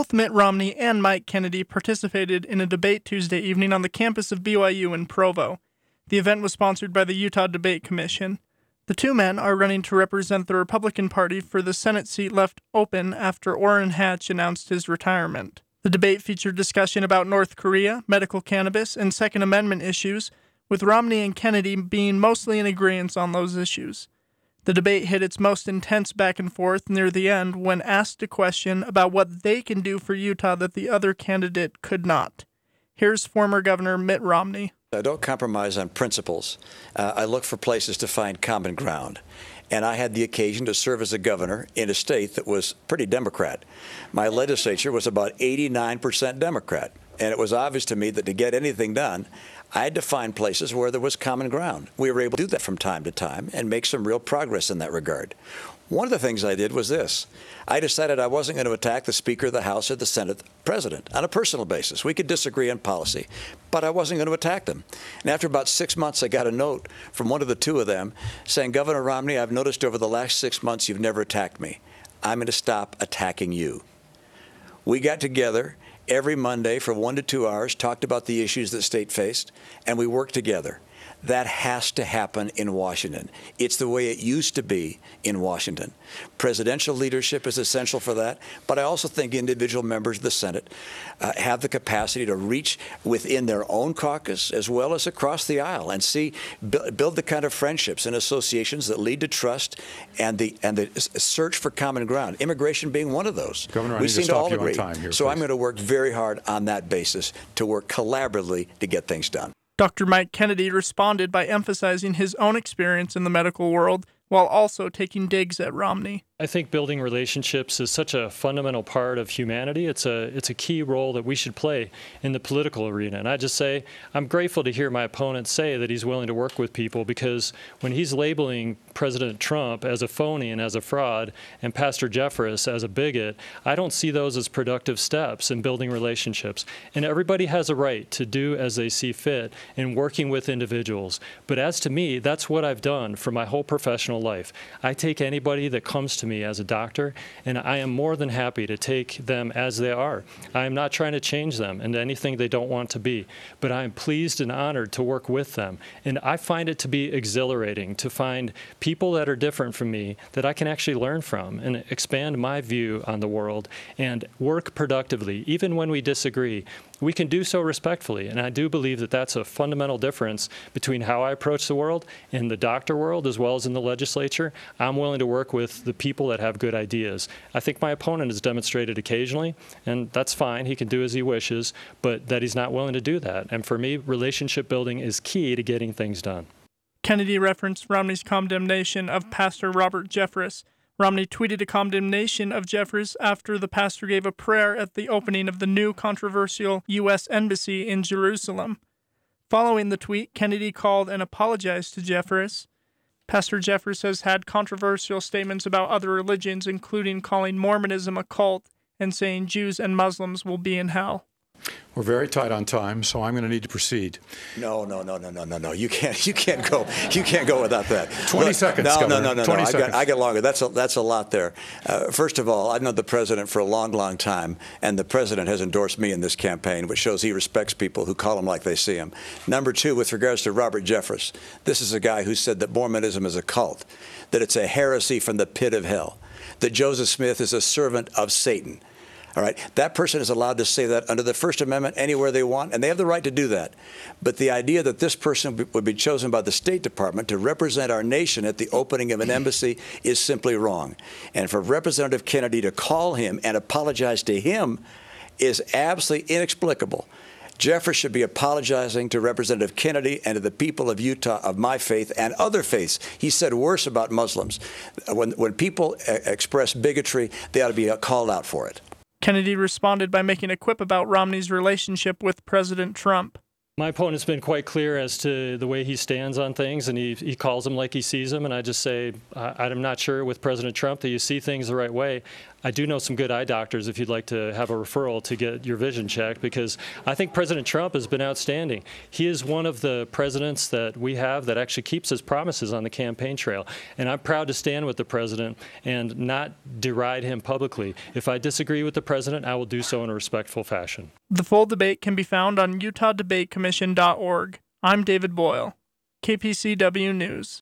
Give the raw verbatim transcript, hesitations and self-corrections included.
Both Mitt Romney and Mike Kennedy participated in a debate Tuesday evening on the campus of B Y U in Provo. The event was sponsored by the Utah Debate Commission. The two men are running to represent the Republican Party for the Senate seat left open after Orrin Hatch announced his retirement. The debate featured discussion about North Korea, medical cannabis, and Second Amendment issues, with Romney and Kennedy being mostly in agreement on those issues. The debate hit its most intense back and forth near the end when asked a question about what they can do for Utah that the other candidate could not. Here's former Governor Mitt Romney. I don't compromise on principles. Uh, I look for places to find common ground. And I had the occasion to serve as a governor in a state that was pretty Democrat. My legislature was about eighty-nine percent Democrat. And it was obvious to me that to get anything done, I had to find places where there was common ground. We were able to do that from time to time and make some real progress in that regard. One of the things I did was this. I decided I wasn't going to attack the Speaker of the House or the Senate President on a personal basis. We could disagree on policy, but I wasn't going to attack them. And after about six months, I got a note from one of the two of them saying, Governor Romney, I've noticed over the last six months you've never attacked me. I'm going to stop attacking you. We got together every Monday for one to two hours, talked about the issues that state faced, and we worked together. That has to happen in Washington. It's the way it used to be in Washington. Presidential leadership is essential for that, but I also think individual members of the Senate uh, have the capacity to reach within their own caucus as well as across the aisle and see bu- build the kind of friendships and associations that lead to trust and the and the search for common ground. Immigration being one of those. Governor, I we need seem to stop to all you on agree. time here, so please. I'm going to work very hard on that basis to work collaboratively to get things done. Doctor Mike Kennedy responded by emphasizing his own experience in the medical world while also taking digs at Romney. I think building relationships is such a fundamental part of humanity. It's a it's a key role that we should play in the political arena. And I just say I'm grateful to hear my opponent say that he's willing to work with people, because when he's labeling President Trump as a phony and as a fraud and Pastor Jeffress as a bigot, I don't see those as productive steps in building relationships. And everybody has a right to do as they see fit in working with individuals. But as to me, that's what I've done for my whole professional life. I take anybody that comes to me as a doctor, and I am more than happy to take them as they are. I am not trying to change them into anything they don't want to be, but I am pleased and honored to work with them. And I find it to be exhilarating to find people that are different from me that I can actually learn from and expand my view on the world and work productively. Even when we disagree, we can do so respectfully. And I do believe that that's a fundamental difference between how I approach the world in the doctor world as well as in the legislature. I'm willing to work with the people that have good ideas. I think my opponent has demonstrated occasionally, and that's fine. He can do as he wishes, but that he's not willing to do that. And for me, relationship building is key to getting things done. Kennedy referenced Romney's condemnation of Pastor Robert Jeffress. Romney tweeted a condemnation of Jeffress after the pastor gave a prayer at the opening of the new controversial U S embassy in Jerusalem. Following the tweet, Kennedy called and apologized to Jeffress. Pastor Jeffress has had controversial statements about other religions, including calling Mormonism a cult and saying Jews and Muslims will be in hell. We're very tight on time, so I'm going to need to proceed. No, no, no, no, no, no, no. You can't. You can't go. You can't go without that. Twenty Look, seconds. No, Governor. no, no, no, Twenty no. I seconds. got. I got longer. That's a. That's a lot there. Uh, first of all, I've known the president for a long, long time, and the president has endorsed me in this campaign, which shows he respects people who call him like they see him. Number two, with regards to Robert Jeffress, this is a guy who said that Mormonism is a cult, that it's a heresy from the pit of hell, that Joseph Smith is a servant of Satan. All right, that person is allowed to say that under the First Amendment anywhere they want, and they have the right to do that. But the idea that this person would be chosen by the State Department to represent our nation at the opening of an embassy is simply wrong. And for Representative Kennedy to call him and apologize to him is absolutely inexplicable. Jeffress should be apologizing to Representative Kennedy and to the people of Utah of my faith and other faiths. He said worse about Muslims. When, when people express bigotry, they ought to be called out for it. Kennedy responded by making a quip about Romney's relationship with President Trump. My opponent's been quite clear as to the way he stands on things, and he, he calls them like he sees them. And I just say, I, I'm not sure with President Trump that you see things the right way. I do know some good eye doctors if you'd like to have a referral to get your vision checked, because I think President Trump has been outstanding. He is one of the presidents that we have that actually keeps his promises on the campaign trail. And I'm proud to stand with the president and not deride him publicly. If I disagree with the president, I will do so in a respectful fashion. The full debate can be found on Utah Debate Commission dot org. I'm David Boyle, K P C W News.